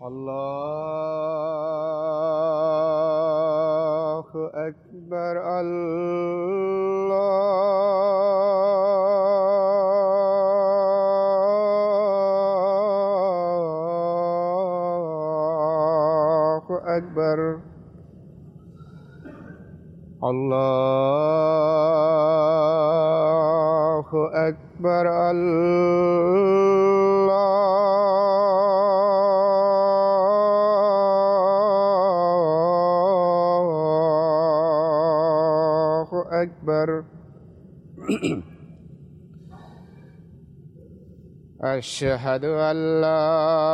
الله أكبر الله أكبر الله أكبر الله أكبر أشهد أن لا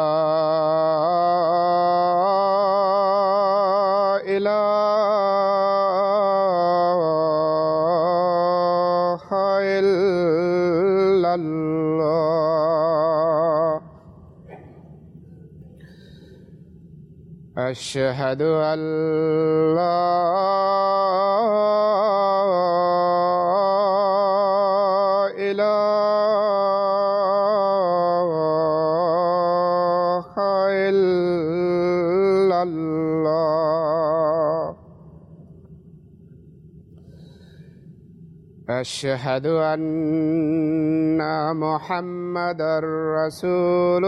إله إلا الله أشهد أن لا إله إلا الله أشهد أن محمدًا رسول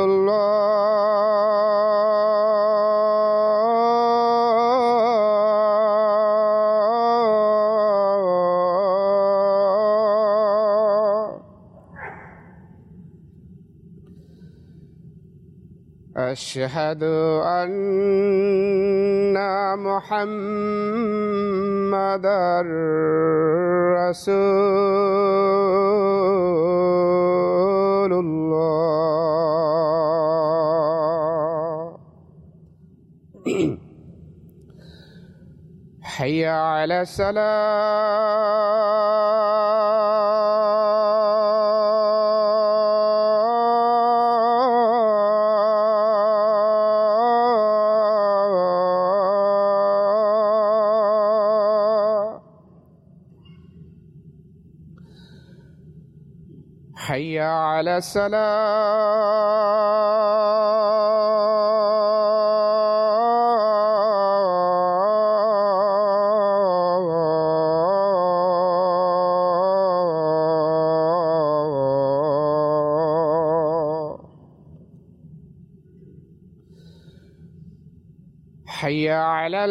الله أشهد أن محمدًا رسول الله حي على حي على حي على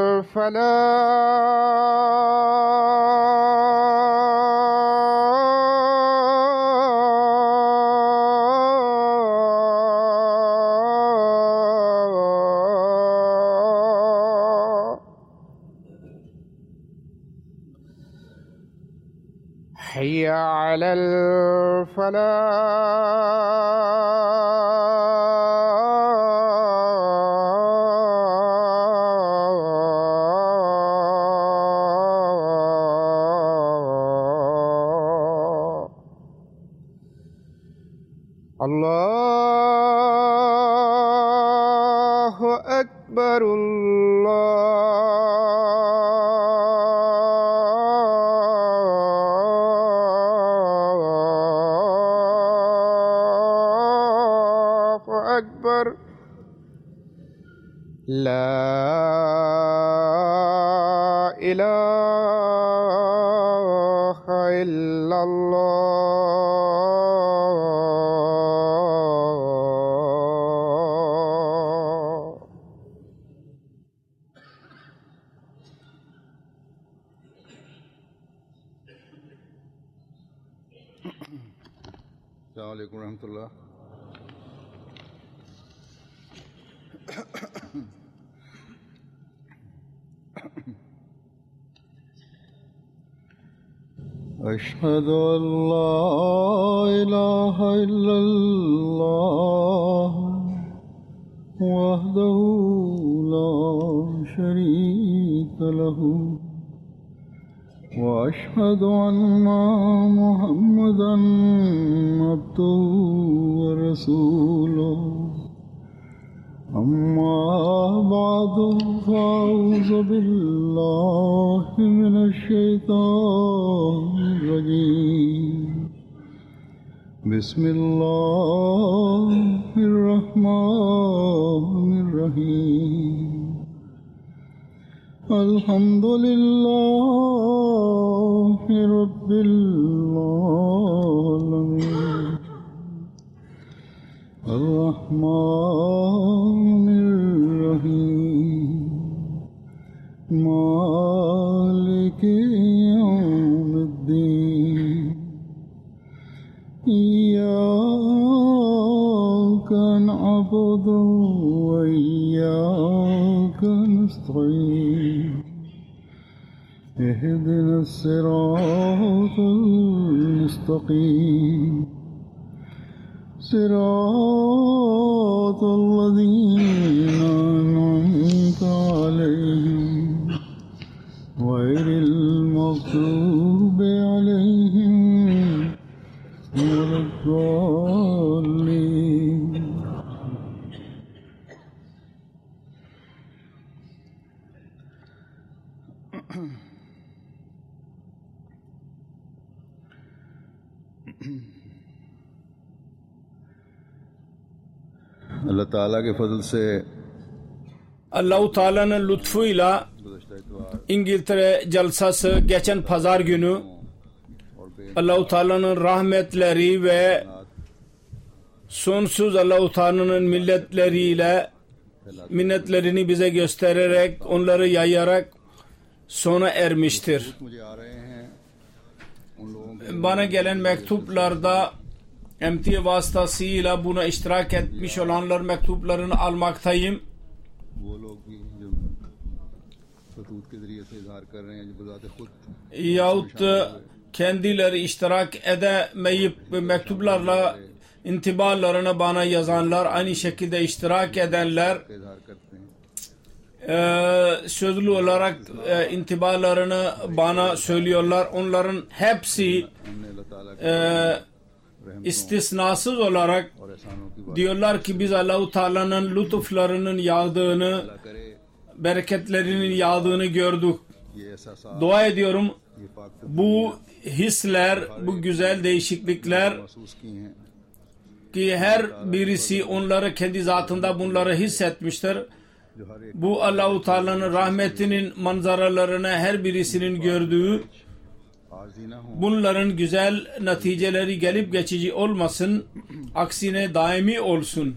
الفلاح حي على الفلاح الله أكبر الله أكبر لا إله إلا الله السلام عليكم ورحمة الله. أشهد أن لا إله إلا الله وحده لا شريك له وأشهد أن محمدًا عبده ورسوله أما بعد فأعوذ بالله من الشيطان الرجيم بسم الله الرحمن الرحيم الحمد لله رب العالمين الرحمن الرحيم مالك يوم الدين إياك نعبد وإياك نستعين اهدنا الصراط المستقيم صراط الذين أنعمت عليهم غير المغضوب عليهم ولا الضالين Allah Teala ke fazl se Allah-u Teala'nın lütfuyla İngiltere Jalsası geçen pazar günü Allah-u Teala'nın rahmetleri ve sonsuz Allah-u Teala'nın minnetlerini bize göstererek, onları yayarak sona ermiştir. Bana gelen mektuplarda MT vasıtasıyla buna iştirak etmiş olanlar mektuplarını almaktayım. Yahut kendileri iştirak edemeyip mektuplarla intibalarını bana yazanlar, aynı şekilde iştirak edenler sözlü olarak intibalarını bana söylüyorlar. Onların hepsi istisnasız olarak diyorlar ki biz Allah-u Teala'nın lütuflarının yağdığını, bereketlerinin yağdığını gördük. Dua ediyorum bu hisler, bu güzel değişiklikler ki her birisi onları kendi zatında bunları hissetmiştir. Bu Allah-u Teala'nın rahmetinin manzaralarını her birisinin gördüğü, bunların güzel neticeleri gelip geçici olmasın, aksine daimi olsun.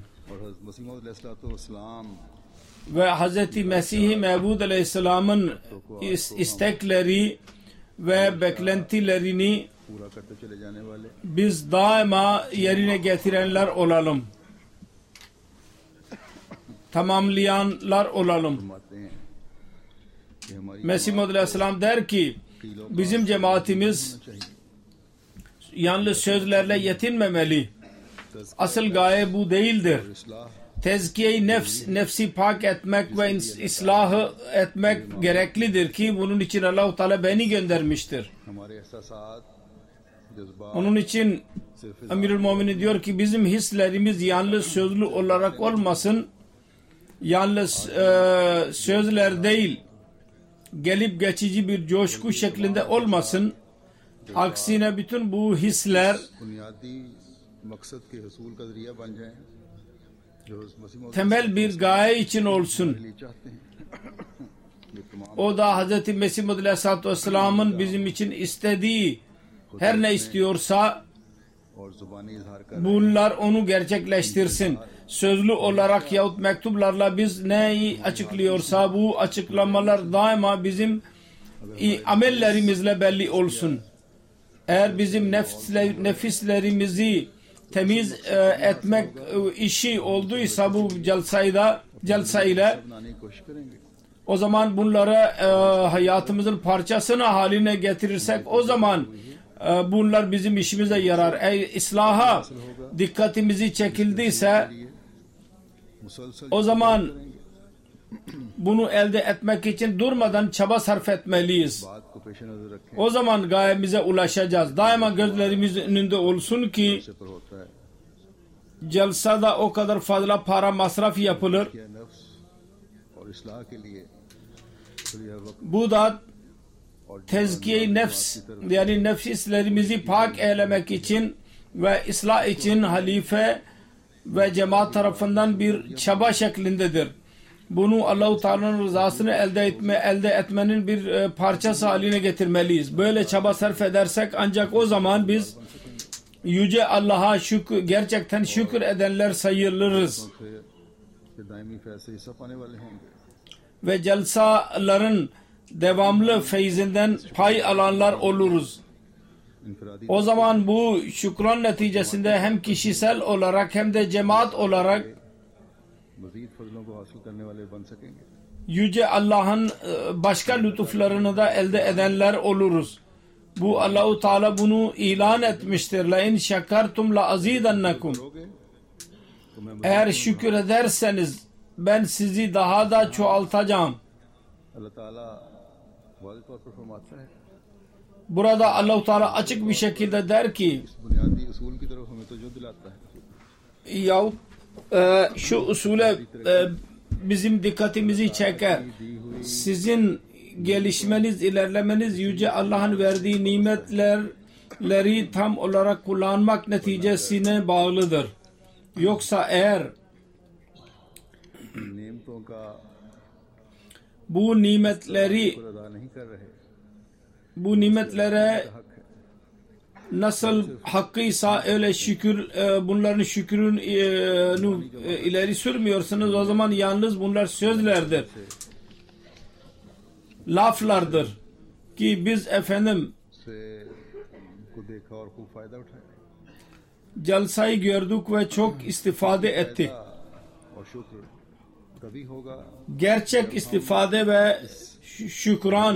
Ve Hz. Mesih-i Mevud Aleyhisselam'ın istekleri ve beklentilerini biz daima yerine getirenler olalım. Tamamlayanlar olalım. Mesih Mevud Aleyhisselam der ki bizim cemaatimiz yalnız sözlerle yetinmemeli. Asıl gaye bu değildir. Tezkiye-i nefsi pak etmek ve ıslah etmek gereklidir ki bunun için Allah-u Teala beni göndermiştir. Onun için Emirül Müminin diyor ki bizim hislerimiz yalnız sözlü olarak olmasın, yalnız sözler değil, gelip geçici bir coşku şeklinde olmasın. Aksine bütün bu hisler temel bir gaye için olsun. O da Hz. Mesih Mevud Aleyhisselatü Vesselam'ın bizim için istediği her ne istiyorsa bunlar onu gerçekleştirsin. Sözlü olarak yahut mektuplarla biz neyi açıklıyorsa bu açıklamalar daima bizim amellerimizle belli olsun. Eğer bizim nefislerimizi temiz etmek işi olduysa bu celsa ile o zaman bunları hayatımızın parçasına haline getirirsek o zaman bunlar bizim işimize yarar. Eğer islaha dikkatimizi çekildiyse o zaman bunu elde etmek için durmadan çaba sarf etmeliyiz. O zaman gayemize ulaşacağız. Daima gözlerimizin önünde olsun ki celsada o kadar fazla para masraf yapılır. Bu da tezkiye-i nefs yani nefislerimizi pak eylemek için ve ıslah için halife ve cemaat tarafından bir çaba şeklindedir. bunu Allah-u Teala'nın rızasını elde etmenin bir parçası haline getirmeliyiz. Böyle çaba sarf edersek ancak o zaman biz Yüce Allah'a gerçekten şükür edenler sayılırız. Ve celsaların devamlı feyzinden pay alanlar oluruz. O zaman bu şükran neticesinde hem kişisel olarak hem de cemaat olarak Yüce Allah'ın başka lütuflarını da elde edenler oluruz. Bu Allah-u Teala bunu ilan etmiştir. La in şekertum la azidannakum. Eğer şükür ederseniz ben sizi daha da çoğaltacağım. Burada Allah-u Teala açık bir şekilde der ki yahut şu usule bizim dikkatimizi çeker. Sizin gelişmeniz, ilerlemeniz Yüce Allah'ın verdiği nimetleri tam olarak kullanmak neticesine bağlıdır. Yoksa eğer bu nimetlere nasıl hakkıysa öyle bunların şükrünü ileri sürmüyorsunuz, o zaman yalnız bunlar sözlerdir, laflardır ki biz efendim jalsayı gördük ve çok istifade ettik. Gerçek istifade ve şükran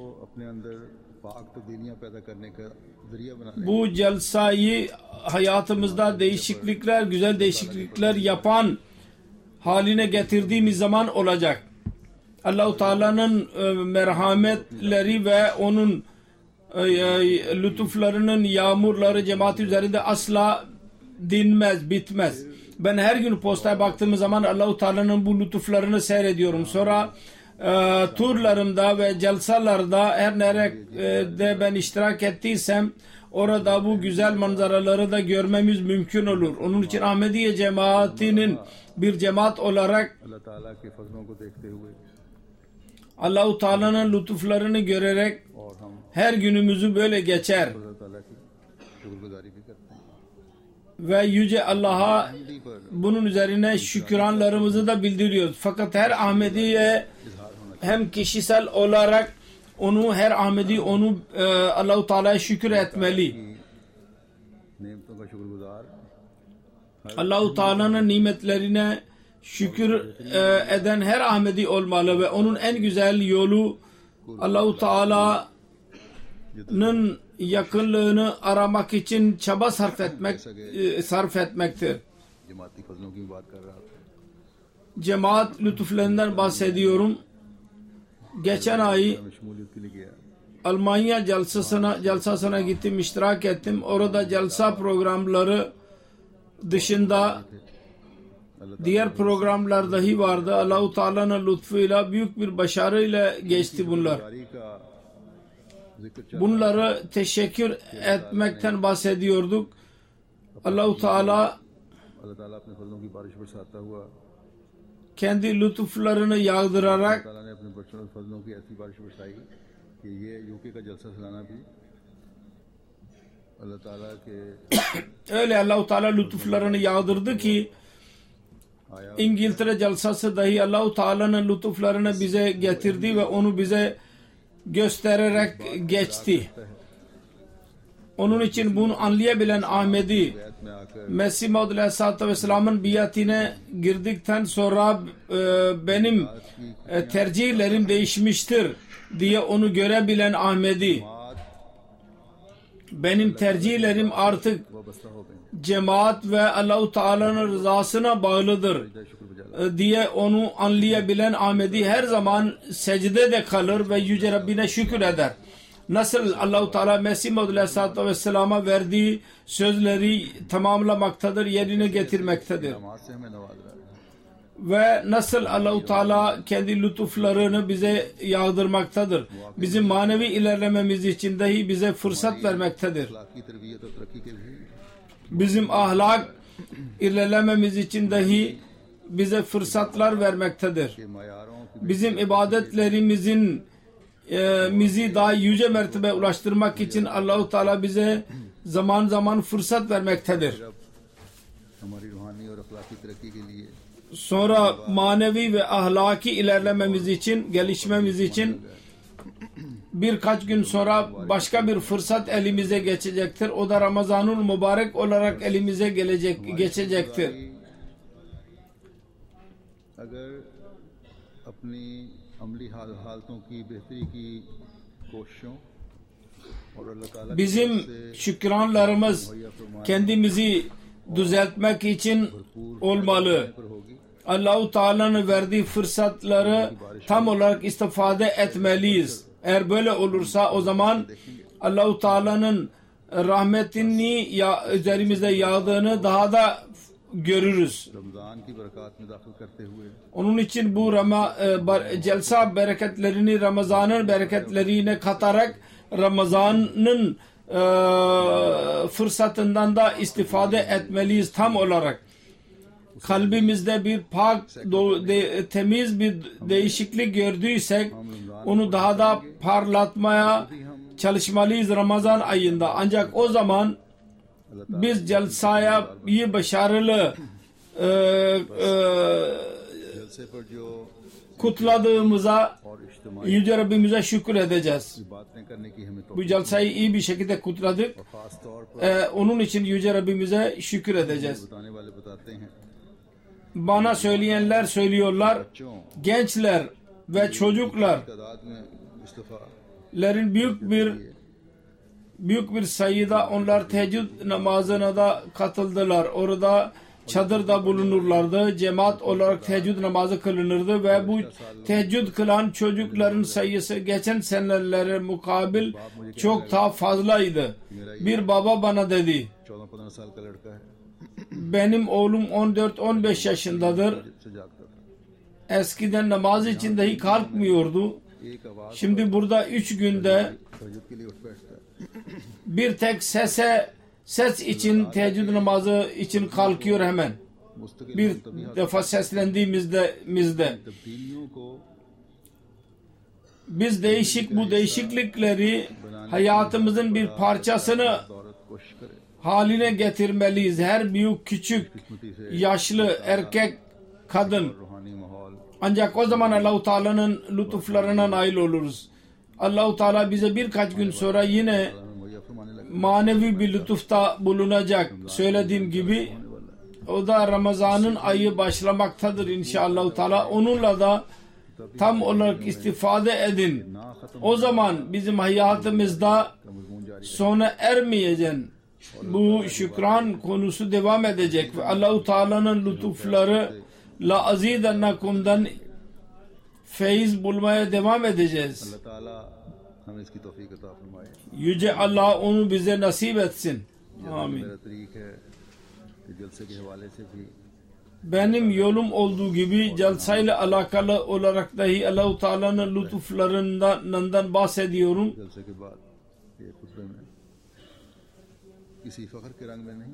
bu jalsayı hayatımızda değişiklikler, güzel değişiklikler yapan haline getirdiğimiz zaman olacak. Allah-u Teala'nın merhametleri ve onun lütuflarının yağmurları cemaat üzerinde asla dinmez, bitmez. Ben her gün postaya baktığım zaman Allah-u Teala'nın bu lütuflarını seyrediyorum. Sonra turlarımda ve celsalarda her nerede ben iştirak ettiysem orada bu güzel manzaraları da görmemiz mümkün olur. Onun için Ahmediye cemaatinin bir cemaat olarak Allah-u Teala'nın lütuflarını görerek her günümüzü böyle geçer. Ve Yüce Allah'a bunun üzerine şükranlarımızı da bildiriyoruz. Fakat her Ahmediye hem kişisel olarak her Ahmedi Allah-u Teala'ya şükür etmeli. Allah-u Teala'nın nimetlerine şükür eden her Ahmedi olmalı ve onun en güzel yolu Allah-u Teala'nın yakınlığını aramak için çaba sarf etmektir. Cemaat lütuflarından bahsediyorum. Geçen ay Almanya celsasına gittim, iştirak ettim. Orada celsa programları dışında diğer programlar dahi vardı. Allah-u Teala'nın lütfuyla büyük bir başarıyla geçti bunlar. Bunları teşekkür etmekten bahsediyorduk. Allah-u Teala kendi lütuflarını yağdırarak öyle Allah-u Teala lütuflarını yağdırdı ki İngiltere celsası dahi Allah-u Teala'nın lütuflarını bize getirdi ve onu bize göstererek geçti. Onun için bunu anlayabilen Ahmedi Mesih Maud Aleyhisselatü Vesselam'ın biatine girdikten sonra benim tercihlerim değişmiştir diye onu görebilen Ahmedi benim tercihlerim artık cemaat ve Allah-u Teala'nın rızasına bağlıdır diye onu anlayabilen Ahmedi her zaman secdede kalır ve Yüce Rabbine şükür eder. Nasıl Allah-u Teala Mesih Maud Aleyhisselatü Vesselam'a verdiği sözleri tamamlamaktadır, yerine getirmektedir. Ve nasıl Allah-u Teala kendi lütuflarını bize yağdırmaktadır. Bizim manevi ilerlememiz için dahi bize fırsat vermektedir. Bizim ahlak ilerlememiz için dahi bize fırsatlar vermektedir. के मायारों की Bizim ibadetlerimizin bizi daha yüce mertebe ulaştırmak için Allah-u Teala bize zaman zaman fırsat vermektedir. हमारी रूहानी और अखलाकी तरक्की के लिए Sonra manevi ve ahlaki ilerlememiz için, gelişmemiz için birkaç gün sonra başka bir fırsat elimize geçecektir. O da Ramazanul Mübarek olarak elimize geçecektir. अगर अपनी अमली हालतों की बेहतरी की कोशिशों और अल्लाह ताला Bizim şükranlarımız kendimizi düzeltmek için olmalı. पर होगी Allah-u Teala'nın verdiği fırsatları tam olarak istifade etmeliyiz. Eğer böyle olursa o zaman Allah-u Teala'nın rahmetini üzerimizde yağdığını daha da görürüz. Ramzan की बरकत में दाखिल करते हुए Onun için bu celsa bereketlerini Ramazan'ın bereketlerine katarak Ramazan'ın fırsatından da istifade etmeliyiz tam olarak. Kalbimizde bir pak, temiz bir değişiklik gördüysek onu daha da parlatmaya çalışmalıyız Ramazan ayında. Ancak o zaman biz celsayı başarılı जलसे पर जो और kutladığımıza इज्तिमाई Yüce Rabbimize şükür edeceğiz. बातें करने की हमें Bu celsayı iyi bir şekilde kutladık. खास तौर पर Onun için Yüce Rabbimize şükür edeceğiz. बताने वाले बताते हैं Bana söyleyenler söylüyorlar. बच्चों Gençler ve çocuklar तादाद में इस्तीफा lerin büyük bir sayıda onlar teheccüd namazına da katıldılar. Orada çadırda bulunurlardı. Cemaat olarak teheccüd namazı kılınırdı ve bu teheccüd kılan çocukların sayısı geçen senelere mukabil çok daha fazlaydı. Bir baba bana dedi, 14-15 साल का लड़का है benim oğlum 14-15 yaşındadır. से जागता था Eskiden namaz için dahi kalkmıyordu. एक आवाज Şimdi burada 3 günde तहज्जुद के लिए उठ बैठता है bir tek ses için teheccüd namazı için kalkıyor hemen. मुस्तकिल Bir defa seslendiğimizde तब्दीलियों को biz bu değişiklikleri hayatımızın bir parçasını दौरत कोशिश करे haline getirmeliyiz. Her büyük küçük, yaşlı, erkek, kadın. रूहानी माहौल Ancak o zaman Allah-u Teala'nın lütuflarına nail oluruz. Allah-u Teala bize birkaç gün sonra yine हमें मुहैया फरमाने लगे manevi bir lütufta bulunacak. Söylediğim gibi o da Ramazan'ın ayı başlamaktadır inşallah Teala. Onunla da tam olarak istifade edin. ना खत्म O zaman bizim hayatımızda का मजमून जारी sona ermeyecek. Bu şükran konusu devam edecek ve Allah-u Teala'nın lütufları la azidennakum'dan feyiz bulmaya devam edeceğiz. अल्लाह ताला हमें इसकी तौफीक अता फरमाए Yüce Allah onu bize nasip etsin. Amin. मेरा तरीक है कि जलसे के हवाले से भी Benim yolum olduğu gibi celsa alakalı olarak dahi Allah-u Teala'nın lütuflarından bahsediyorum. जलसे के बाद ये खुतबे में किसी फख्र के रंग में नहीं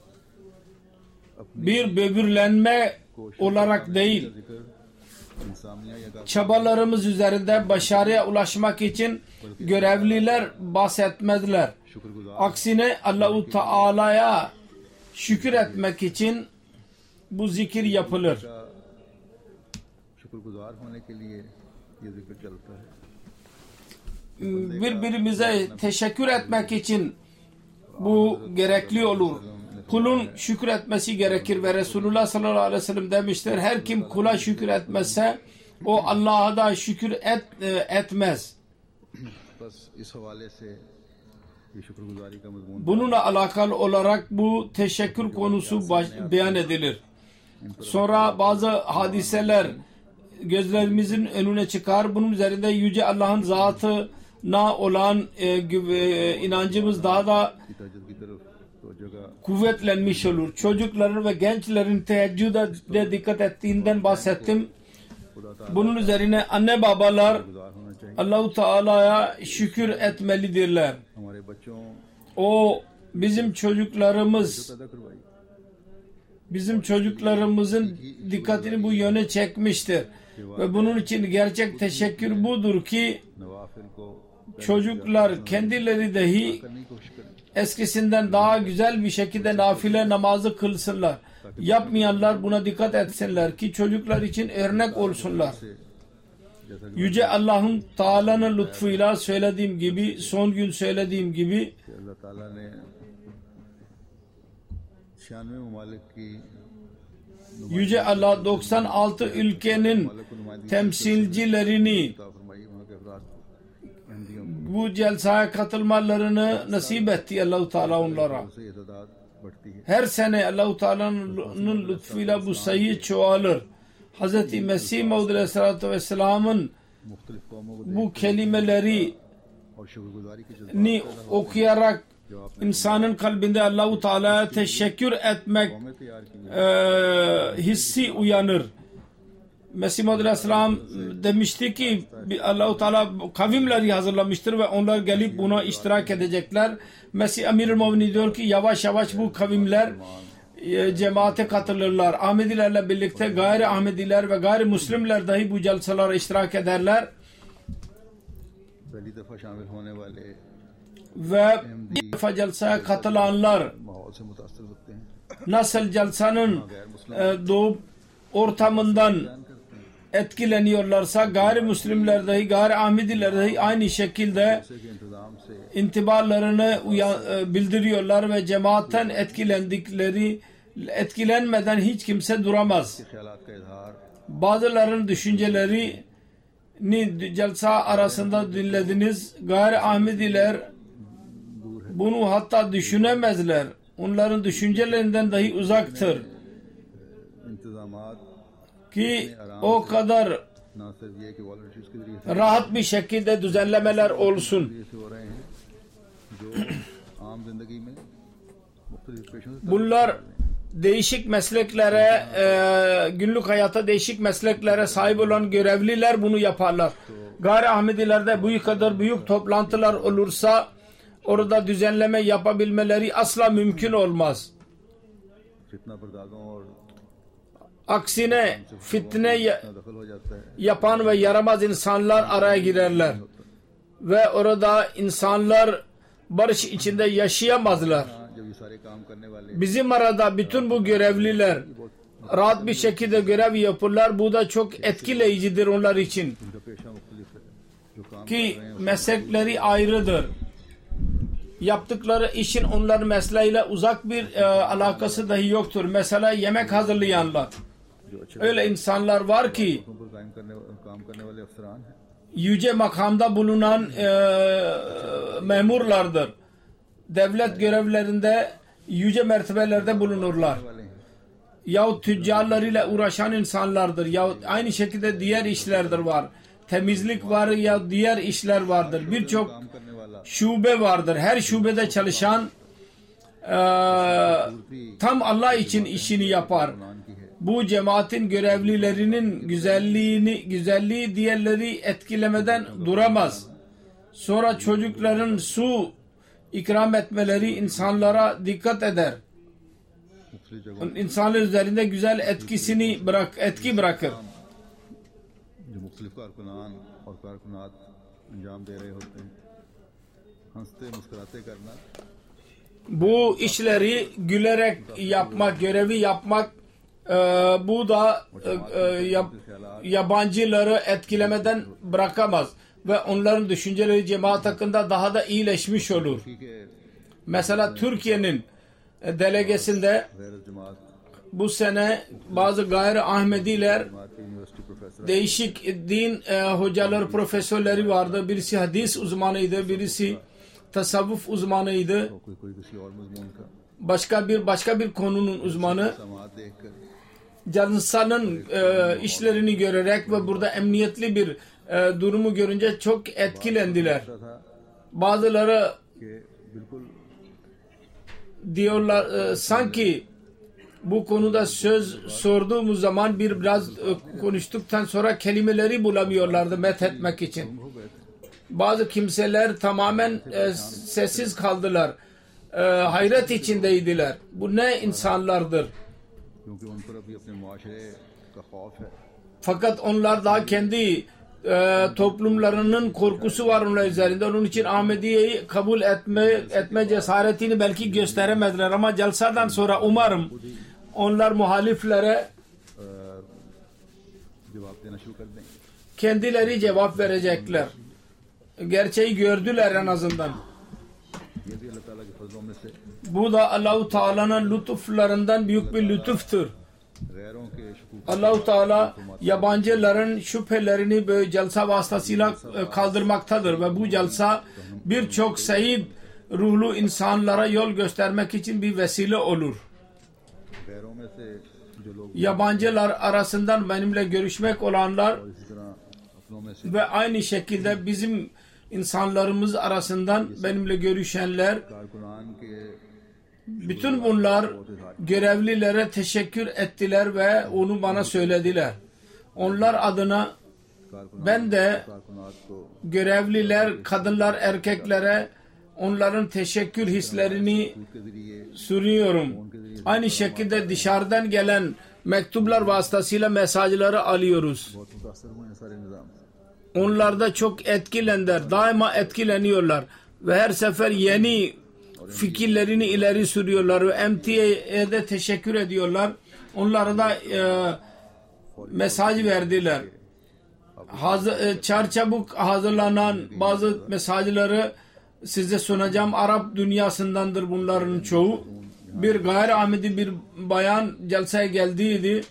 अपनी Bir böbürlenme olarak değil, जिक्र इंसानिया या çabalarımız üzerinde başarıya ulaşmak için görevliler bahsetmezler. शुक्रगुजार Aksine Allah-u Teala'ya şükür etmek için bu zikir yapılır. का शुक्रगुजार होने के लिए ये जिक्र चलता है Birbirimize teşekkür etmek için bu gerekli olur. Kulun şükür etmesi gerekir ve Resulullah sallallahu aleyhi ve sellem demiştir. Her kim kula şükür etmezse o Allah'a da şükür etmez. बस इस हवाले से ये शुक्रगुजारी का मजमून Bununla alakalı olarak bu teşekkür konusu beyan edilir. Sonra bazı hadiseler gözlerimizin önüne çıkar. Bunun üzerinde Yüce Allah'ın zatına olan inancımız daha da की तहज्जुद की तरफ तो जगह kuvvetlenmiş olur. Çocukların ve gençlerin teheccüde dikkat ettiğinden bahsettim. Bunun üzerine anne babalar गुजार होना चाहिए Allah-u Teala'ya şükür etmelidirler. हमारे बच्चों O bizim çocuklarımız पैदा करवाई bizim çocuklarımızın dikkatini bu yöne çekmiştir. Ve bunun için gerçek teşekkür budur ki çocuklar kendileri dahi eskisinden daha güzel bir şekilde nafile namazı kılsınlar. Yapmayanlar buna dikkat etsinler ki çocuklar için örnek olsunlar. Yüce Allah'ın Teala'nın lütfuyla söylediğim gibi, son gün söylediğim gibi Yüce Allah 96 ülkenin temsilcilerini bu celsaya katılmalarını nasip etti Allah-u Teala onlara. Her sene Allah-u Teala'nın lütfuyla bu sayı çoğalır. Hz. Mesih Maud Aleyhisselatü Vesselam'ın bu kelimeleri okuyarak insanın kalbinde Allah-u Teala'ya teşekkür etmek hissi uyanır. Mesih Maud Aleyhisselam demişti ki Allah-u Teala kavimleri hazırlamıştır ve onlar gelip buna iştirak edecekler. Mesih Emir-ül Müminin diyor ki yavaş yavaş bu kavimler cemaate katılırlar. Ahmedilerle birlikte gayri Ahmediler ve gayrimüslimler dahi bu celsalara iştirak ederler. Ve bir defa celsaya katılanlar nasıl celsanın doğup ortamından etkileniyorlarsa gayrimüslimler dahi gayri Ahmediler dahi aynı şekilde intibalarını bildiriyorlar ve cemaatten etkilenmeden hiç kimse duramaz. Bazılarının düşüncelerini celsa arasında dinlediniz. Gayri Ahmediler bunu hatta düşünemezler. Onların düşüncelerinden dahi uzaktır. Ki o kadar rahat bir şekilde düzenlemeler olsun. Bunlar değişik mesleklere, günlük hayata değişik mesleklere sahip olan görevliler bunu yaparlar. Gayri Ahmedilerde bu kadar büyük toplantılar olursa orada düzenleme yapabilmeleri asla mümkün olmaz. Aksine fitne yapan ve yaramaz insanlar araya girerler. Ve orada insanlar barış içinde yaşayamazlar. Bizim arada bütün bu görevliler rahat bir şekilde görev yapırlar. Bu da çok etkileyicidir onlar için. Ki meslekleri ayrıdır. Yaptıkları işin onların mesleğiyle uzak bir alakası dahi yoktur. Mesela yemek hazırlayanlar. Öyle insanlar var ki yüce makamda bulunan memurlardır. Devlet görevlerinde yüce mertebelerde bulunurlar. Yahut tüccarlarıyla uğraşan insanlardır. Yahut aynı şekilde diğer işlerdir var. Temizlik var ya diğer işler vardır. Birçok şube vardır. Her şubede çalışan tam Allah için işini yapar. Bu cemaatin görevlilerinin güzelliği diğerleri etkilemeden duramaz. Sonra çocukların su ikram etmeleri insanlara dikkat eder. İnsanlar üzerinde güzel etki bırakır. Bu işleri gülerek yapmak, görevi yapmak, bu da yabancıları etkilemeden bırakamaz ve onların düşünceleri cemaat hakkında daha da iyileşmiş olur. Mesela Türkiye'nin delegesinde bu sene bazı gayri Ahmediler değişik din hocaları, profesörleri vardı. Birisi hadis uzmanıydı, birisi tasavvuf uzmanıydı. Başka bir konunun uzmanı. Cansanın işlerini görerek ve burada emniyetli bir durumu görünce çok etkilendiler. Bazıları diyorlar sanki bu konuda söz sorduğumuz zaman biraz konuştuktan sonra kelimeleri bulamıyorlardı methetmek için. Bazı kimseler tamamen sessiz kaldılar. Hayret içindeydiler. Bu ne insanlardır? क्योंकि उन पर अभी अपने मुआशरे का खौफ है। Fakat onlar daha kendi toplumlarının korkusu var onlar üzerinde. Onun için Ahmediye'yi kabul etme cesaretini belki gösteremediler ama celsadan sonra umarım onlar muhaliflere जवाब देना शुरू कर देंगे। kendileri cevap verecekler. Gerçeği gördüler en azından. ये भी अल्लाह ताला के फजलों में से Bu da Allah-u Teala'nın lütuflarından büyük bir lütuftur. गैरों के शकूक Allah-u Teala yabancıların şüphelerini böyle celsa vasıtasıyla kaldırmaktadır ve bu celsa birçok seyit ruhlu insanlara yol göstermek için bir vesile olur. गैरों में से जो लोग Yabancılar arasından benimle görüşmek olanlar और इसी तरह अपनों में से ve aynı şekilde bizim insanlarımız arasından benimle görüşenler, कारकुनान के bütün bunlar görevlilere teşekkür ettiler ve onu bana söylediler. Onlar adına ben de कारकुनात को görevliler, kadınlar, erkeklere onların teşekkür hislerini के जरिए sunuyorum. Aynı şekilde dışarıdan gelen mektuplar vasıtasıyla mesajları alıyoruz. बहुत मुतासर हुए हैं सारे निज़ाम से। Onlar da çok etkilendiler. Daima etkileniyorlar. Ve her sefer yeni fikirlerini ileri sürüyorlar. Ve MTA'de teşekkür ediyorlar. Onlara da mesaj verdiler. Çarçabuk hazırlanan bazı mesajları size sunacağım. Arap dünyasındandır bunların çoğu. Bir gayri Ahmedi bir bayan celseye geldiydi.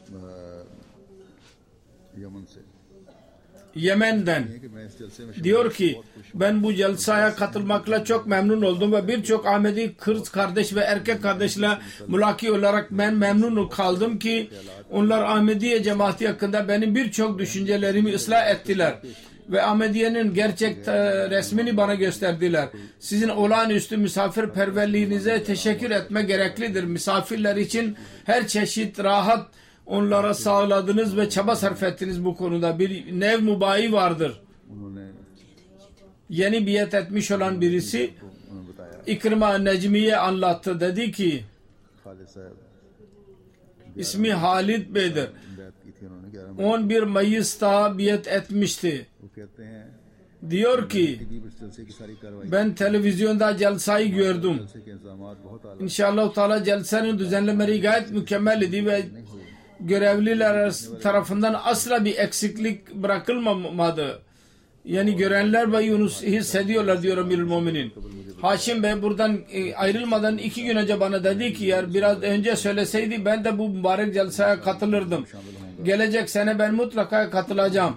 Yemen से Yemen'den. कि मैं इस जलसे में Diyor ki ben bu celsaya katılmakla çok memnun oldum ve birçok Ahmedi kız kardeş ve erkek kardeşle mülaki olarak ben memnun kaldım ki onlar Ahmediye cemaati hakkında benim birçok düşüncelerimi ıslah ettiler ve Ahmediye'nin gerçek resmini bana gösterdiler. Sizin olağanüstü misafirperverliğinize teşekkür etme gereklidir. Misafirler için her çeşit rahat onlara sağladınız ve çaba sarf ettiniz bu konuda. Bir nev mübahi vardır. उन्होंने Yeni biat etmiş olan birisi उन्होंने बताया İkrima Necmiye anlattı. Dedi ki Khalid साहब ismi Halid Bey'dir. बैत की थी उन्होंने 11 11 Mayıs'ta biat etmişti. वो कहते हैं Diyor ki कि इस जलसे की सारी कार्रवाई ben televizyonda celsayı gördüm. जलसे के इंतजामात बहुत आला İnşallah Teala celsenin düzenlemeleri gayet mükemmel idi ve görevliler tarafından asla bir eksiklik bırakılmadı. Yani görenler ve Yunus hissediyorlar diyor Emirül Müminin. Haşim Bey buradan ayrılmadan 2 gün önce bana dedi ki eğer biraz önce söyleseydi ben de bu mübarek celseye katılırdım. Gelecek sene ben mutlaka katılacağım.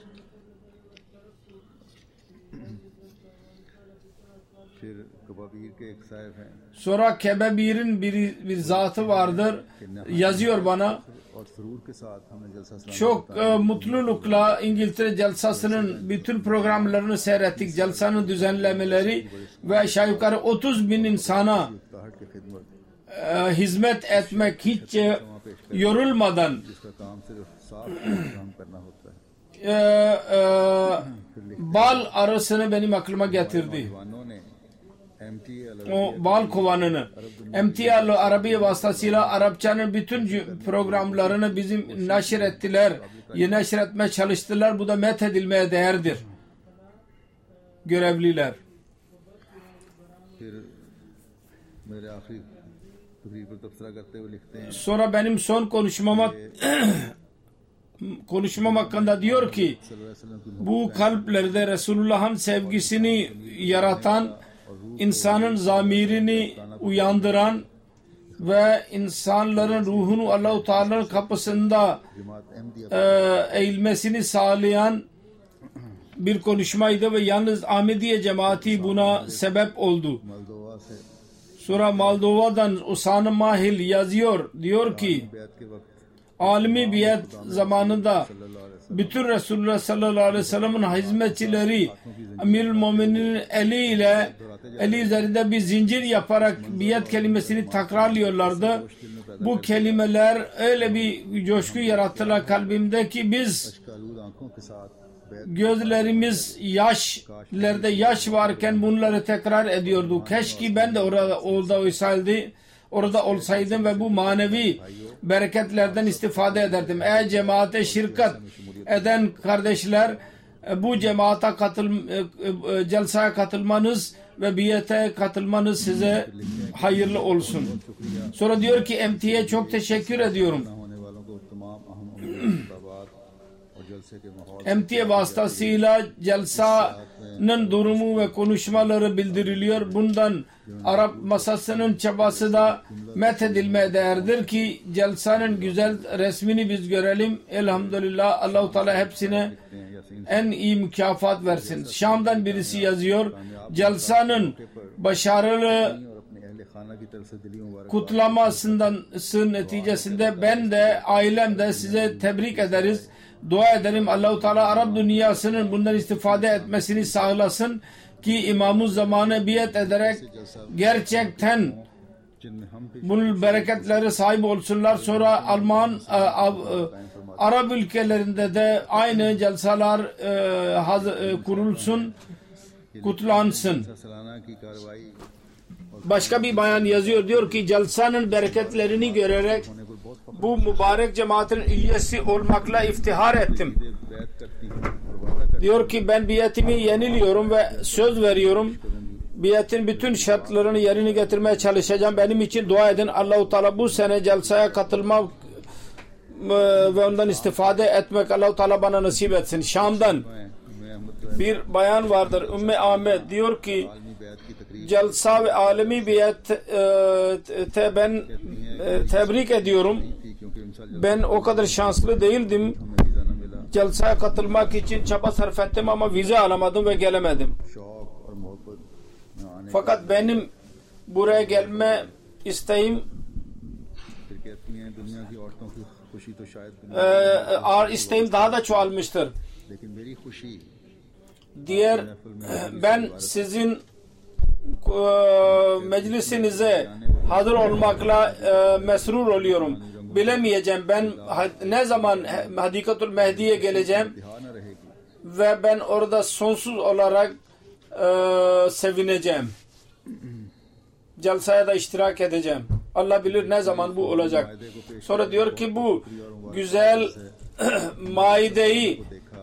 फिर कबाबीर के एक साहब हैं Sonra Kebebir'in bir zatı vardır. Yazıyor bana. और सुरूर के साथ हमने जलसा सलाम Çok mutlulukla İngiltere celsasının bütün programlarını seyrettik. Celsanın düzenlemeleri ve aşağı yukarı 30 bin insana ताहट के खिदमत hizmet etmek hiç yorulmadan जिसका काम सिर्फ साफ काम करना होता है। bal arısını benim aklıma getirdi. जवानों ने MTA O bal kovanını. MTL Arabi vasıtasıyla Arapçanın bütün programlarını bizim neşr ettiler. Neşr etmeye çalıştılar. Bu da methedilmeye değerdir. Görevliler. फिर मेरे आखिरी तकरीर पर तबसरा करते हुए लिखते हैं Sonra benim son konuşmam hakkında diyor ki सल्लल्लाहु अलैहि वसल्लम की bu kalplerde Resulullah'ın sevgisini yaratan, insanın zamirini uyandıran ve insanların ruhunu Allah-u Teala'nın kapısında Jamaat Ahmadiyya eğilmesini sağlayan bir konuşmaydı ve yalnız Ahmediye cemaati buna sebep oldu. Moldova से Sonra Moldova'dan Usane Mahil yazıyor. Diyor ki बैत के वक्त alimi biat zamanında सल्लल्लाहु अलैहि वसल्लम bütün Resulullah sallallahu aleyhi ve sellem'in hizmetçileri Emirül Müminin eli üzerinde bir zincir yaparak biat kelimesini tekrarlıyorlardı. Bu kelimeler öyle bir coşku yarattılar kalbimde ki biz कालूद आंखों के साथ बैत gözlerimiz yaş varken bunları tekrar ediyorduk. Keşke ben de orada olsaydı. orada olsaydım ve bu manevi bereketlerden istifade ederdim. Ey cemaate şirket eden kardeşler, bu cemaate celsaya katılmanız ve biyete katılmanız size hayırlı olsun. Sonra diyor ki MT'ye çok teşekkür ediyorum. MTA vasıtasıyla celsanın durumu ve konuşmaları bildiriliyor. Bundan Arap masasının çabası da methedilmeye değerdir ki celsanın güzel resmini biz görelim. Elhamdülillah, Allah-u Teala hepsine en iyi mükafat versin. Şam'dan birisi yazıyor. Celsanın başarılı kutlamasının neticesinde ben de ailem de size tebrik ederiz. Dua ederim Allah-u Teala Arap dünyasının bundan istifade etmesini sağlasın ki imamın zamanı biat ederek gerçekten bu bereketleri sahip olsunlar. Sonra Alman Arap ülkelerinde de aynı celsalar kurulsun, kutlansın. Başka bir bayan yazıyor, diyor ki celsanın bereketlerini görerek bu mübarek cemaatin üyesi olmakla iftihar ettim. Diyor ki ben biyetimi yeniliyorum ve söz veriyorum. Biyetin bütün şartlarını yerine getirmeye çalışacağım. Benim için dua edin. Allah-u Teala bu sene celsaya katılmak ve ondan istifade etmek Allah-u Teala bana nasip etsin. Şam'dan bir bayan vardır, Ümmü Ahmet, diyor ki celsa ve alemi biyete ben tebrik ediyorum. Ben o kadar şanslı değildim. Celsaya katılmak için çaba sarf ettim ama vize alamadım ve gelemedim. Fakat benim buraya gelme isteğim isteğim daha da çoğalmıştır. Ben sizin meclisinize hazır olmakla mesrur oluyorum. Bilemeyeceğim ben ne zaman Hadikatul Mehdi'ye geleceğim ve ben orada sonsuz olarak sevineceğim. Celsaya da iştirak edeceğim. Allah bilir ne zaman bu olacak. Sonra diyor ki bu güzel maideyi,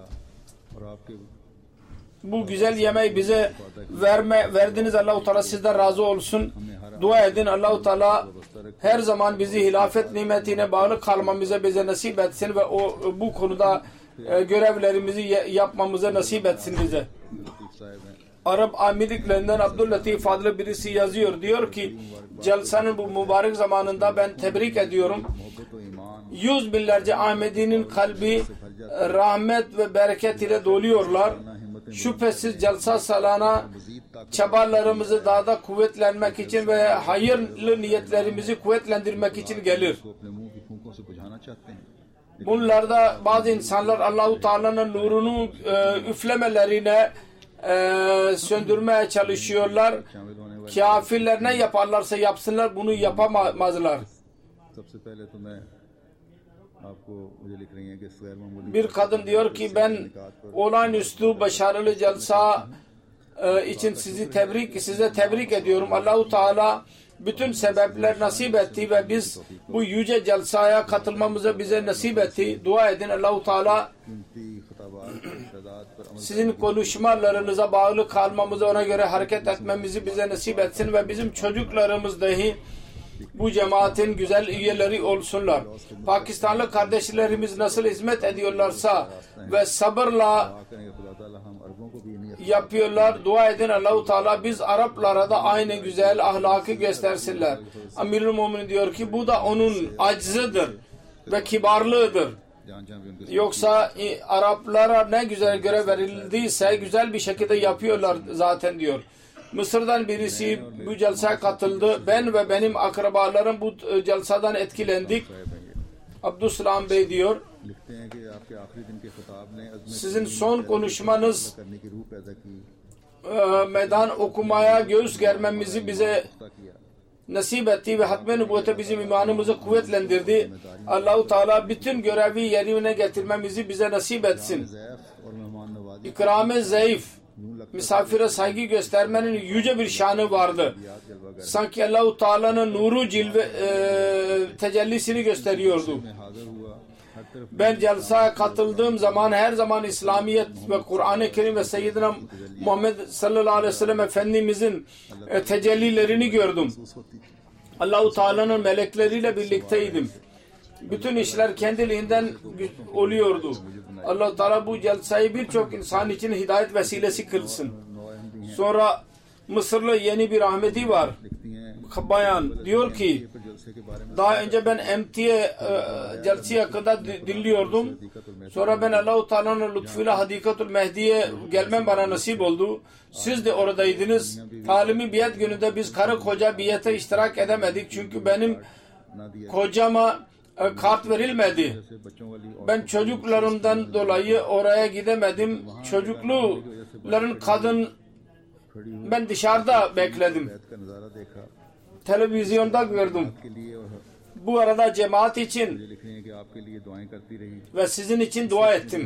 bu güzel yemeği bize verdiniz. Allah-u Teala sizden razı olsun. Dua edin. Allah-u Teala her zaman bizi hilafet nimetine bağlı kalmamıza bize nasip etsin ve bu konuda görevlerimizi yapmamıza nasip etsin bize. Arap amirliklerinden Abdüllatif adlı birisi yazıyor. Diyor ki celsanın bu mübarek zamanında ben tebrik ediyorum. Yüz binlerce Ahmedi'nin kalbi rahmet ve bereket ile doluyorlar. Şüphesiz celsa salana çabalarımızı daha da kuvvetlenmek için ve hayırlı niyetlerimizi kuvvetlendirmek için gelir. Bunlarda bazı insanlar Allah-u Teala'nın nurunu üflemelerine söndürmeye çalışıyorlar. Kafirler ne yaparlarsa yapsınlar bunu yapamazlar. Bir kadın diyor ki ben olağanüstü başarılı celsa için size tebrik ediyorum. Allah-u Teala bütün sebepler nasip etti ve biz bu yüce celsaya katılmamıza bize nasip etti. Dua edin Allah-u Teala sizin konuşmalarınıza bağlı kalmamızı, ona göre hareket etmemizi bize nasip etsin ve bizim çocuklarımız dahi bu cemaatin güzel üyeleri olsunlar. Pakistanlı kardeşlerimiz nasıl hizmet ediyorlarsa ve sabırla yapıyorlar. Dua edin Allah-u Teala biz Araplara da aynı güzel ahlakı göstersinler. Amirul Mu'minin diyor ki bu da onun aczıdır ve kibarlığıdır. Yoksa Araplara ne güzel görev verildiyse güzel bir şekilde yapıyorlar zaten diyor. Mısır'dan birisi bu celsaya katıldı. Ben ve benim akrabalarım bu celsadan etkilendik. Abdüsselam Bey diyor, sizin son konuşmanız meydan okumaya göğüs germemizi bize nasip etti ve hatme nübüvvete bizim imanımızı kuvvetlendirdi. Allah-u Teala bütün görevi yerine getirmemizi bize nasip etsin. İkram-ı zayıf misafire saygı göstermenin yüce bir şanı vardı. Sanki Allah-u Teala'nın nuru tecellisini gösteriyordu. Ben celsaya katıldığım zaman her zaman İslamiyet ve Kur'an-ı Kerim ve Seyyidina Muhammed sallallahu aleyhi ve sellem Efendimizin tecellilerini gördüm. Allah-u Teala'nın melekleriyle birlikteydim. Bütün işler kendiliğinden oluyordu. Allah-u Teala bu celsayı birçok insan için hidayet vesilesi kılsın. Sonra Mısırlı yeni bir Ahmedi var. Bayan diyor ki daha önce ben MTA celsesi hakkında dinliyordum. Sonra ben Allah-u Teala'nın lütfuyla Hadikatul Mehdi'ye gelmem bana nasip oldu. Siz de oradaydınız. Alemi biyet gününde biz karı koca biyete iştirak edemedik. Çünkü benim kocama kart verilmedi. Ben çocuklarımdan dolayı oraya gidemedim. Çocukların kadın ben dışarıda bekledim. Televizyonda gördüm. Bu arada cemaat için ve sizin için dua ettim.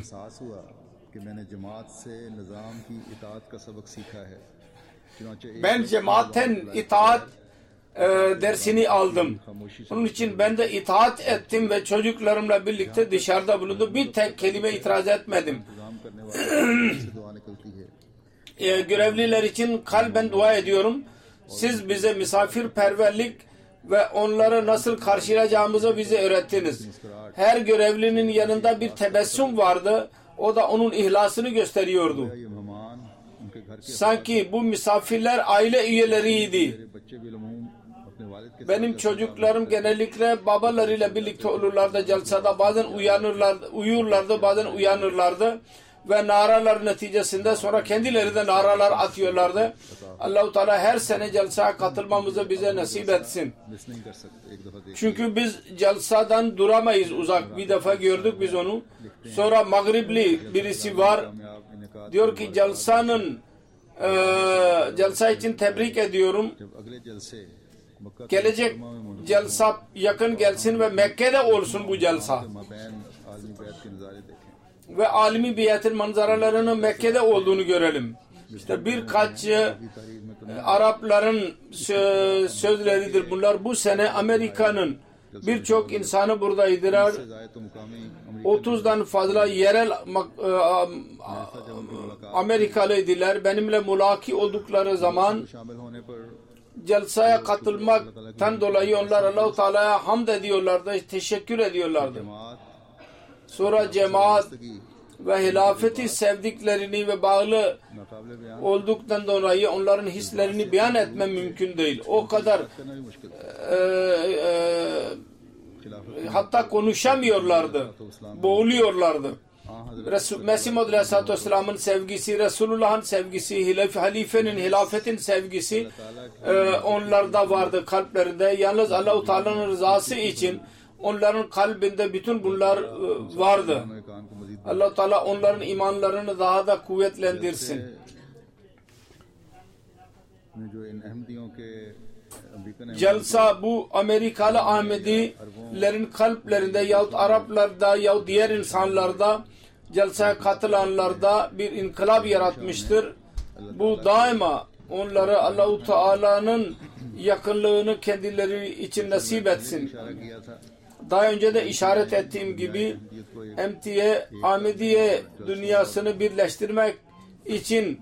Ben cemaatten itaat dersini aldım. Onun için ben de itaat ettim ve çocuklarımla birlikte dışarıda bulundum. Bir tek kelime itiraz etmedim. Görevliler için kalben dua ediyorum. Siz bize misafirperverlik ve onları nasıl karşılayacağımızı bize öğrettiniz. Her görevlinin yanında bir tebessüm vardı. O da onun ihlasını gösteriyordu. Sanki bu misafirler aile üyeleriydi. Benim çocuklarım genellikle babalarıyla birlikte olurlardı celsada. Bazen uyurlardı, bazen uyanırlardı. Ve naralar neticesinde sonra kendileri de naralar atıyorlardı. Allah-u Teala her sene celsaya katılmamızı bize nasip etsin. Çünkü biz celsadan duramayız uzak. Bir defa gördük biz onu. Sonra Mağribli birisi var. Diyor ki celsa için tebrik ediyorum. Gelecek celsa yakın gelsin ve Mekke'de olsun bu celsa. Ve alimi biyetin manzaralarının Mekke'de olduğunu görelim. İşte birkaç Arapların sözleridir bunlar. Bu sene Amerika'nın birçok insanı buradaydılar. 30'dan fazla yerel Amerikalıydılar. Benimle mulaki oldukları zaman celsaya katılmaktan dolayı onlar Allah-u Teala'ya hamd ediyorlardı, teşekkür ediyorlardı. Sonra cemaat ve hilafeti sevdiklerini ve bağlı olduktan dolayı onların hislerini beyan etmem mümkün değil. O kadar hatta konuşamıyorlardı, boğuluyorlardı. Mesih Maud Aleyhisselatü Vesselam'ın sevgisi, Resulullah'ın sevgisi, halifenin, hilafetin sevgisi onlarda vardı, kalplerinde. Yalnız Allah-u Teala'nın rızası için onların kalbinde bütün bunlar vardı. Allah-u Teala onların imanlarını daha da kuvvetlendirsin. Celsa bu Amerikalı Ahmedilerin kalplerinde yahut Araplarda yahut diğer insanlarda celsaya katılanlarda bir inkılap yaratmıştır. Bu daima onları Allah-u Teala'nın yakınlığını kendileri için nasip etsin. Daha önce de işaret ettiğim gibi MTA Ahmediye dünyasını birleştirmek için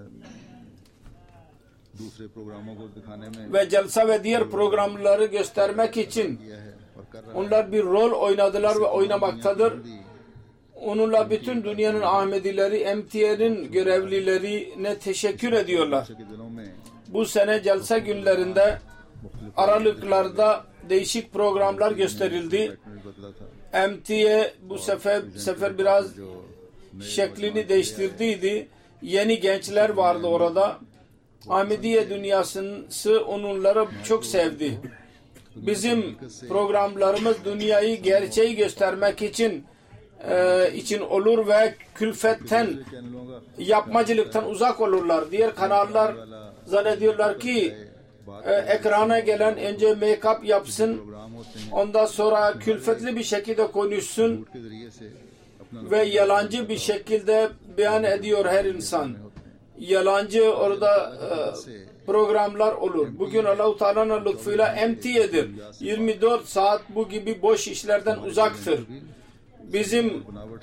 ve celsa ve diğer programları göstermek için onlar bir rol oynadılar ve oynamaktadır. Onunla bütün dünyanın Ahmedileri, MTA'nin görevlilerine teşekkür ediyorlar. Bu sene celsa günlerinde aralıklarda değişik programlar gösterildi. MTA bu sefer biraz şeklini değiştirdiydi. Yeni gençler vardı orada. Ahmediye dünyası onları çok sevdi. Bizim programlarımız dünyayı, gerçeği göstermek için olur ve külfetten, yapmacılıktan uzak olurlar. Diğer kanallar zannediyorlar ki ekrana gelen önce make-up yapsın, ondan sonra külfetli bir şekilde konuşsun ve yalancı bir şekilde beyan ediyor her insan. yalancı orada programlar olur. Bugün Allah-u Teala'nın lütfuyla MTA'dir. 24 saat bu gibi boş işlerden uzaktır. Bizim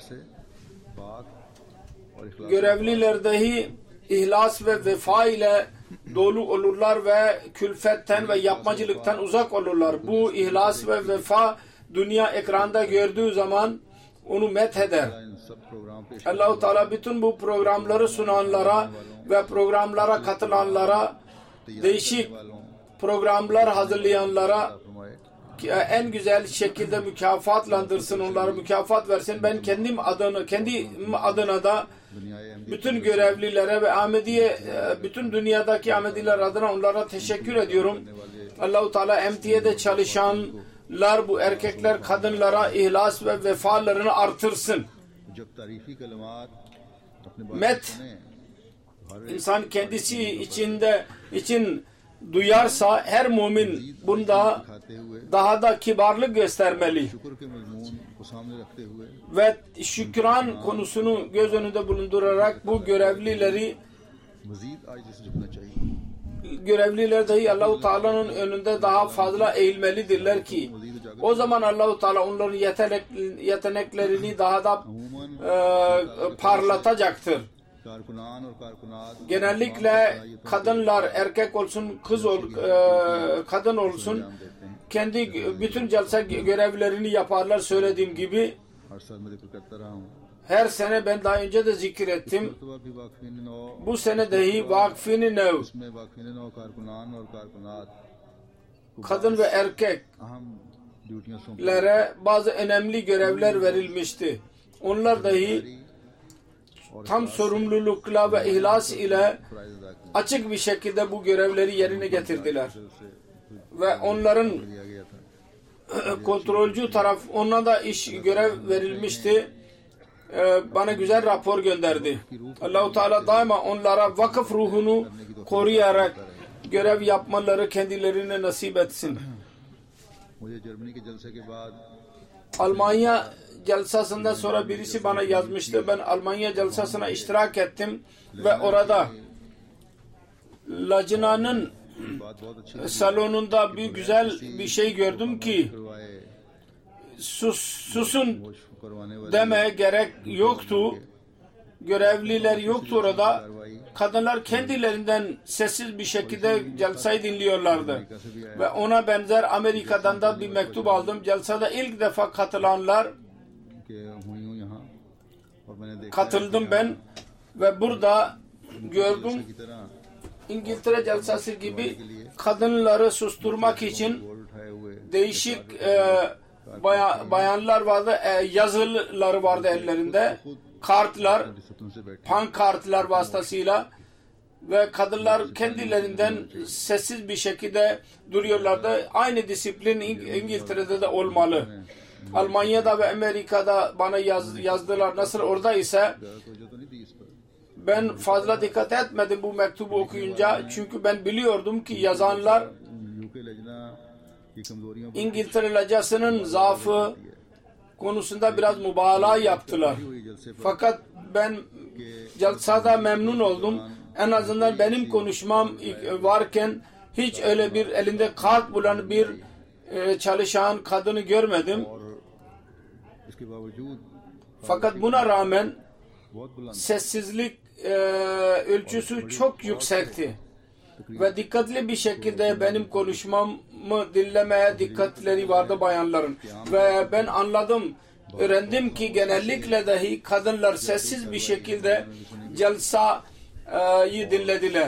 görevliler dahi ihlas ve vefa ile dolu olurlar ve külfetten ve yapmacılıktan uzak olurlar. Bu ihlas ve vefa dünya ekranda gördüğü zaman onu metheder. Allah-u Teala bütün bu programları sunanlara ve programlara katılanlara, değişik programlar hazırlayanlara en güzel şekilde mükafatlandırsın, onlara mükafat versin. Ben kendi adına da bütün görevlilere ve Ahmediye, bütün dünyadaki Ahmediler adına onlara teşekkür ediyorum. Allah-u Teala MTA'de çalışanlar, bu erkekler kadınlara ihlas ve vefalarını artırsın. Met insan kendisi için duyarsa her mümin bunda daha da kibarlık göstermeli ve şükran konusunu göz önünde bulundurarak bu görevliler dahi Allah-u Teala'nın önünde daha fazla eğilmelidirler ki o zaman Allah-u Teala onların yeteneklerini daha da parlatacaktır. Genellikle kadınlar erkek olsun, kadın olsun kendi bütün celsa görevlerini yaparlar söylediğim gibi. Her sene ben daha önce de zikrettim. Bu sene dahi Vakfin-i Nev kadın ve erkeklere bazı önemli görevler verilmişti. Onlar dahi tam sorumlulukla ve ihlas ile açık bir şekilde bu görevleri yerine getirdiler. Ve onların kontrolcü taraf, ona da görev verilmişti. Bana güzel rapor gönderdi. Allah-u Teala daima onlara vakıf ruhunu koruyarak görev yapmaları kendilerine nasip etsin. Almanya celsasından sonra birisi bana yazmıştı. Ben Almanya celsasına iştirak ettim ve orada Lacna'nın salonunda bir güzel bir şey gördüm ki susun demeye gerek yoktu. Görevliler yoktu orada. Kadınlar kendilerinden sessiz bir şekilde celsayı dinliyorlardı. Ve ona benzer Amerika'dan da bir mektup aldım. Celsada ilk defa katılanlar katıldım ben ve burada gördüm İngiltere celsası gibi kadınları susturmak için değişik bayanlar vardı, yazıları vardı ellerinde, kartlar, pankartlar vasıtasıyla ve kadınlar kendilerinden sessiz bir şekilde duruyorlardı. Aynı disiplin İngiltere'de de olmalı. Almanya'da ve Amerika'da bana yazdılar. Nasıl orada ise ben fazla dikkat etmedim bu mektubu okuyunca. Çünkü ben biliyordum ki yazanlar İngiltere lacasının zaafı konusunda biraz mübalağa yaptılar. Fakat ben celsada memnun oldum. En azından benim konuşmam varken hiç öyle bir elinde kart bulan bir çalışan kadını görmedim. Fakat buna rağmen sessizlik ölçüsü çok yüksekti. Ve dikkatli bir şekilde benim konuşmamı dinlemeye dikkatleri vardı bayanların. Ve ben öğrendim ki genellikle dahi kadınlar sessiz bir şekilde celsayı dinlediler.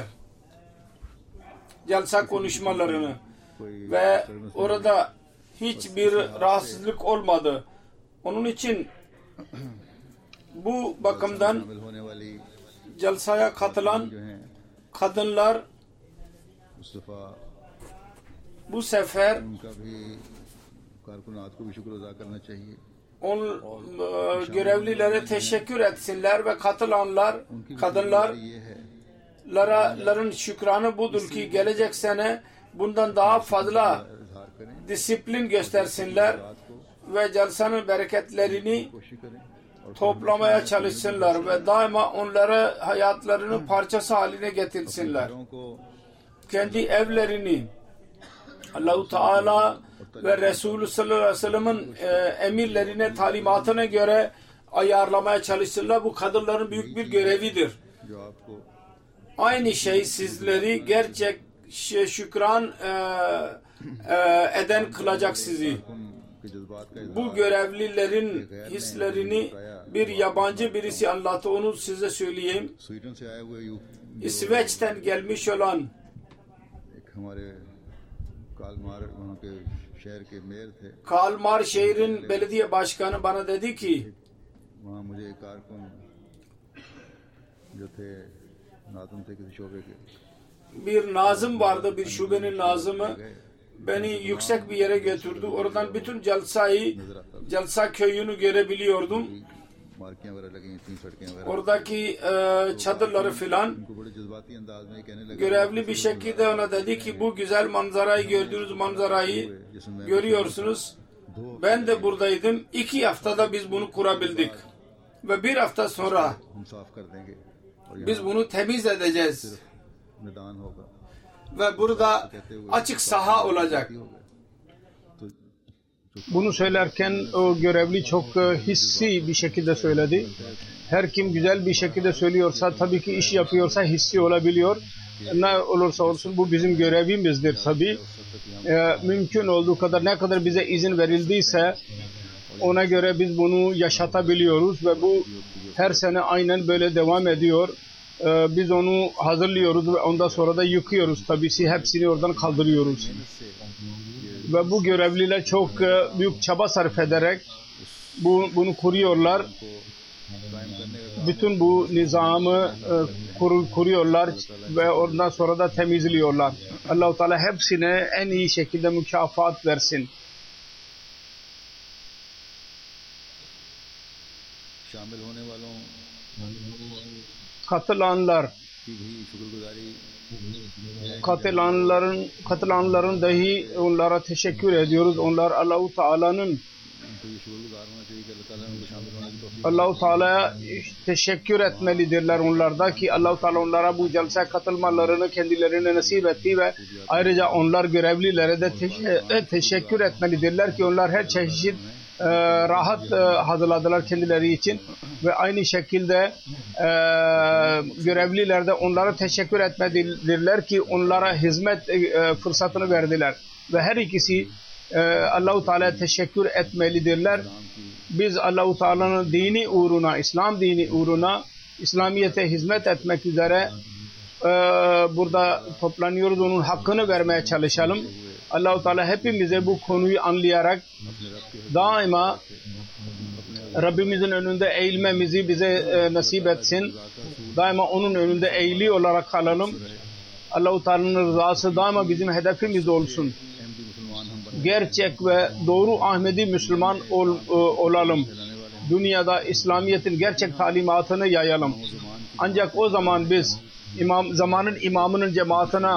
Celsa konuşmalarını. Ve orada hiçbir rahatsızlık olmadı. Onun için bu bakımdan celsaya katılan kadınlar bu sefer görevlilere teşekkür etsinler ve katılanlar kadınların şükranı budur ki gelecek sene bundan daha fazla disiplin göstersinler ve celsanın bereketlerini toplamaya çalışsınlar ve daima onları hayatlarının parçası haline getirsinler. Kendi evlerini Allah-u Teala ve Resulü sallallahu aleyhi ve sellem'in emirlerine, talimatına göre ayarlamaya çalışsınlar. Bu kadınların büyük bir görevidir. Aynı şey sizleri gerçek şükran eden kılacak sizi. Bu görevlilerin hislerini bir yabancı birisi anlattı. Onu size söyleyeyim. İsveç'ten gelmiş olan Kalmar şehrin belediye başkanı bana dedi ki bir nazım vardı, bir şubenin nazımı beni yüksek bir yere götürdü. Oradan bütün Celsa köyünü görebiliyordum. Oradaki çadırları filan. Görevli bir şekilde ona dedi ki bu güzel manzarayı, gördüğünüz manzarayı görüyorsunuz. Ben de buradaydım. 2 haftada biz bunu kurabildik. Ve 1 hafta sonra biz bunu temiz edeceğiz. Ve burada açık saha olacak. Bunu söylerken o görevli çok hissi bir şekilde söyledi. Her kim güzel bir şekilde söylüyorsa, tabii ki iş yapıyorsa hissi olabiliyor. Ne olursa olsun bu bizim görevimizdir tabii. Mümkün olduğu kadar, ne kadar bize izin verildiyse ona göre biz bunu yaşatabiliyoruz ve bu her sene aynen böyle devam ediyor. Biz onu hazırlıyoruz ve ondan sonra da yıkıyoruz. Tabii hepsini oradan kaldırıyoruz. Ve bu görevliler çok büyük çaba sarf ederek bunu kuruyorlar. Bütün bu nizamı kuruyorlar ve ondan sonra da temizliyorlar. Allah-u Teala hepsine en iyi şekilde mükafat versin. Katılanların dahi onlara teşekkür ediyoruz. Onlar Allah-u Teala'ya teşekkür etmelidirler onlarda ki Allah-u Teala onlara bu celseye katılmalarını kendilerine nasip etti ve ayrıca onlar görevlilere de teşekkür etmelidirler ki onlar her çeşit rahat hazırladılar kendileri için ve aynı şekilde görevliler de onlara teşekkür etmelidirler ki onlara hizmet fırsatını verdiler ve her ikisi Allah-u Teala'ya teşekkür etmelidirler. Biz Allah-u Teala'nın dini uğruna, İslam dini uğruna, İslamiyet'e hizmet etmek üzere burada toplanıyoruz. Onun hakkını vermeye çalışalım. Allah-u Teala hepimize bu konuyu anlayarak daima Rabbimizin önünde eğilmemizi bize nasip etsin. Daima onun önünde eğili olarak kalalım. Allah-u Teala'nın rızası daima bizim hedefimiz olsun. Gerçek ve doğru Ahmedi Müslüman olalım. Dünyada İslamiyet'in gerçek talimatını yayalım. Ancak o zaman biz zamanın imamının cemaatine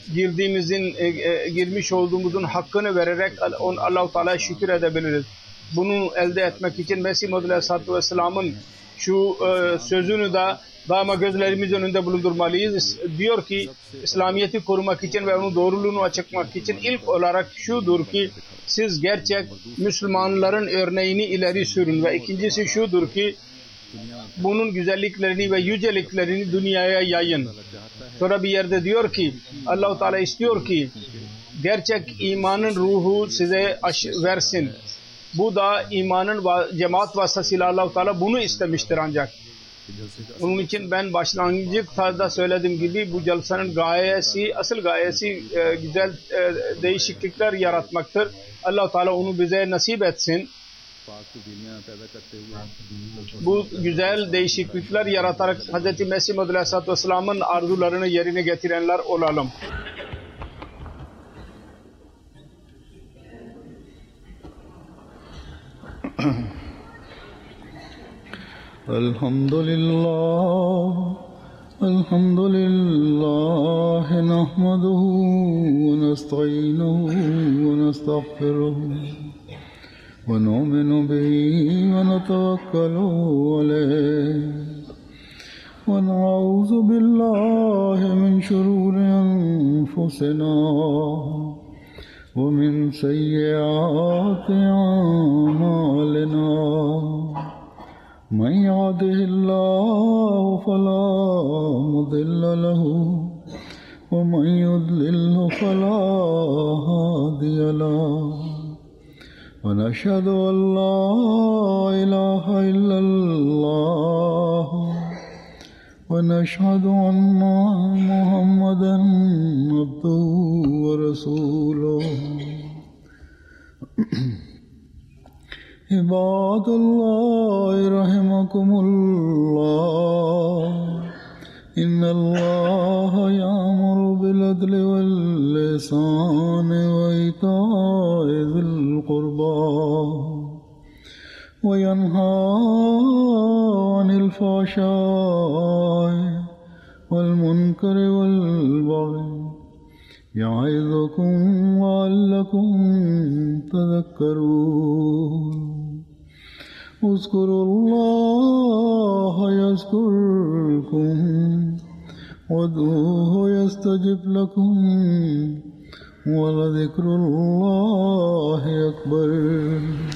girmiş olduğumuzun hakkını vererek Allah-u Teala'ya şükür edebiliriz. Bunu elde etmek için Mesih Muhammed Aleyhisselatü Vesselam'ın şu sözünü de daima gözlerimiz önünde bulundurmalıyız. Diyor ki İslamiyet'i korumak için ve onun doğruluğunu açıklamak için ilk olarak şudur ki siz gerçek Müslümanların örneğini ileri sürün ve ikincisi şudur ki bunun güzelliklerini ve yüceliklerini dünyaya yayın. Sonra bir yerde diyor ki Allah-u Teala istiyor ki gerçek imanın ruhu size versin. Bu da imanın cemaat vasıtasıyla Allah-u Teala bunu istemiştir ancak. Onun için ben başlangıçta söylediğim gibi bu celsenin asıl gayesi güzel değişiklikler yaratmaktır. Allah-u Teala onu bize nasip etsin. Bu güzel değişiklikler yaratarak Hz. Mesih Muhammed Aleyhisselatü Vesselam'ın arzularını yerine getirenler olalım. Elhamdülillah nahmaduhu ve nesta'inuhu ve nestağfiruhu ونؤمن به ونتوكل عليه ونعوذ بالله من شرور أنفسنا ومن سيئات أعمالنا من يهده الله فلا مضل له ومن يضلل فلا هادي له ونشهد أن لا إله إلا الله ونشهد أن محمدا عبده ورسوله عباد الله رحمكم الله إن الله يأمر بالعدل والإحسان وإيتاء ذي القربى وينهى عن الفحشاء والمنكر والبغي يعظكم لعلكم تذكرون اذكروا الله يذكركم وادعوه يستجب لكم ولذكر الله أكبر